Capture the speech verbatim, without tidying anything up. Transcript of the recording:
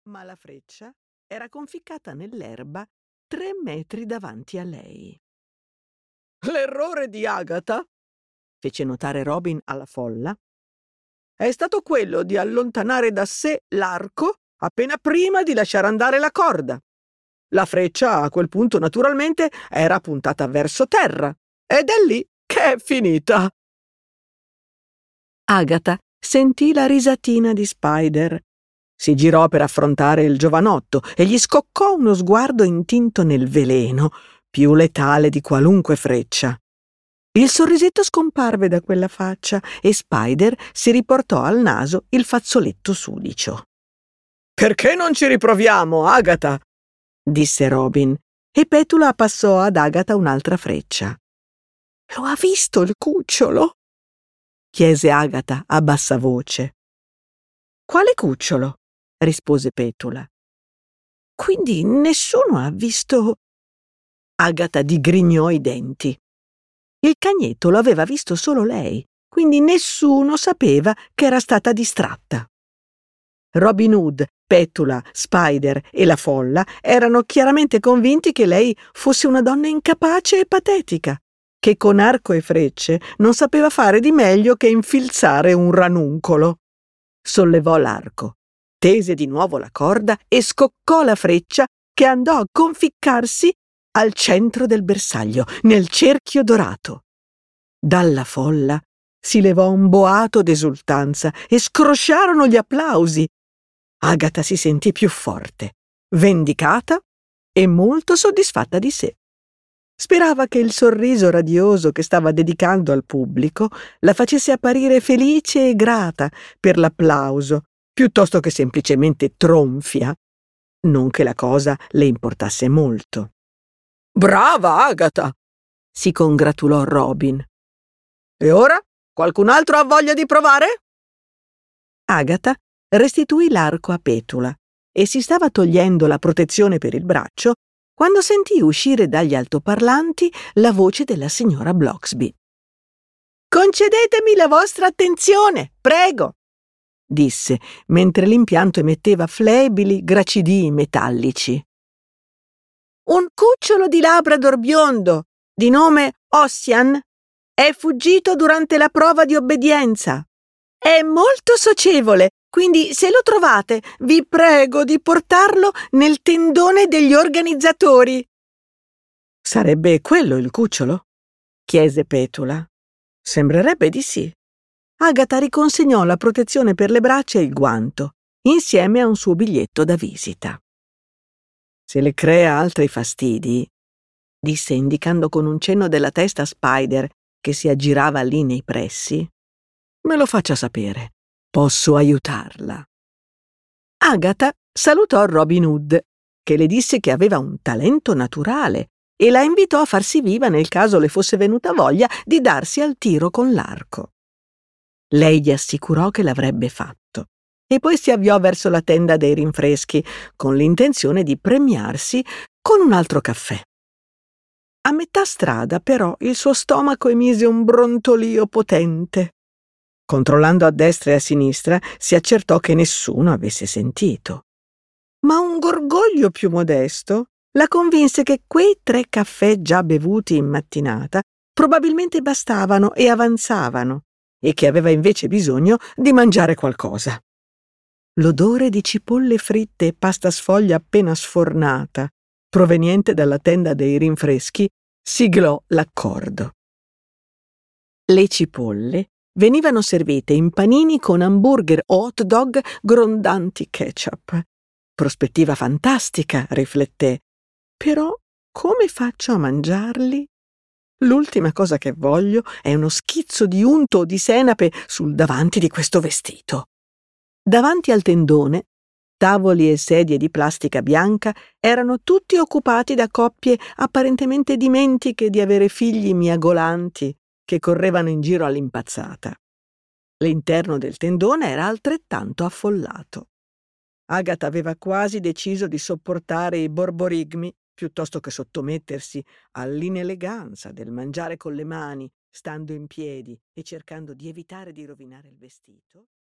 ma la freccia era conficcata nell'erba tre metri davanti a lei. «L'errore di Agatha», fece notare Robin alla folla, «è stato quello di allontanare da sé l'arco appena prima di lasciare andare la corda. La freccia a quel punto naturalmente era puntata verso terra ed è lì che è finita». Agatha sentì la risatina di Spider. Si girò per affrontare il giovanotto e gli scoccò uno sguardo intinto nel veleno, più letale di qualunque freccia. Il sorrisetto scomparve da quella faccia e Spider si riportò al naso il fazzoletto sudicio. «Perché non ci riproviamo, Agatha?» disse Robin, e Petula passò ad Agatha un'altra freccia. «Lo ha visto il cucciolo?» chiese Agatha a bassa voce. «Quale cucciolo?» rispose Petula. «Quindi nessuno ha visto...» Agatha digrignò i denti. Il cagnetto lo aveva visto solo lei, quindi nessuno sapeva che era stata distratta. Robin Hood, Petula, Spider e la folla erano chiaramente convinti che lei fosse una donna incapace e patetica, che con arco e frecce non sapeva fare di meglio che infilzare un ranuncolo. Sollevò l'arco, tese di nuovo la corda e scoccò la freccia che andò a conficcarsi al centro del bersaglio, nel cerchio dorato. Dalla folla si levò un boato d'esultanza e scrosciarono gli applausi. Agatha si sentì più forte, vendicata e molto soddisfatta di sé. Sperava che il sorriso radioso che stava dedicando al pubblico la facesse apparire felice e grata per l'applauso, piuttosto che semplicemente tronfia. Non che la cosa le importasse molto. «Brava, Agatha!» si congratulò Robin. «E ora? Qualcun altro ha voglia di provare?» Agatha restituì l'arco a Petula e si stava togliendo la protezione per il braccio quando sentì uscire dagli altoparlanti la voce della signora Blocksby. «Concedetemi la vostra attenzione, prego!» disse, mentre l'impianto emetteva flebili gracidii metallici. «Un cucciolo di Labrador biondo, di nome Ossian, è fuggito durante la prova di obbedienza. È molto socievole, quindi se lo trovate, vi prego di portarlo nel tendone degli organizzatori». «Sarebbe quello il cucciolo?» chiese Petula. «Sembrerebbe di sì». Agatha riconsegnò la protezione per le braccia e il guanto, insieme a un suo biglietto da visita. «Se le crea altri fastidi», disse indicando con un cenno della testa Spider, che si aggirava lì nei pressi, «me lo faccia sapere. Posso aiutarla». Agatha salutò Robin Hood, che le disse che aveva un talento naturale e la invitò a farsi viva nel caso le fosse venuta voglia di darsi al tiro con l'arco. Lei gli assicurò che l'avrebbe fatto e poi si avviò verso la tenda dei rinfreschi con l'intenzione di premiarsi con un altro caffè. A metà strada, però, il suo stomaco emise un brontolio potente. Controllando a destra e a sinistra, si accertò che nessuno avesse sentito. Ma un gorgoglio più modesto la convinse che quei tre caffè già bevuti in mattinata probabilmente bastavano e avanzavano, e che aveva invece bisogno di mangiare qualcosa. L'odore di cipolle fritte e pasta sfoglia appena sfornata, proveniente dalla tenda dei rinfreschi, siglò l'accordo. Le cipolle venivano servite in panini con hamburger o hot dog grondanti ketchup. Prospettiva fantastica, rifletté. Però come faccio a mangiarli? L'ultima cosa che voglio è uno schizzo di unto o di senape sul davanti di questo vestito. Davanti al tendone, tavoli e sedie di plastica bianca erano tutti occupati da coppie apparentemente dimentiche di avere figli miagolanti che correvano in giro all'impazzata. L'interno del tendone era altrettanto affollato. Agatha aveva quasi deciso di sopportare i borborigmi piuttosto che sottomettersi all'ineleganza del mangiare con le mani, stando in piedi e cercando di evitare di rovinare il vestito.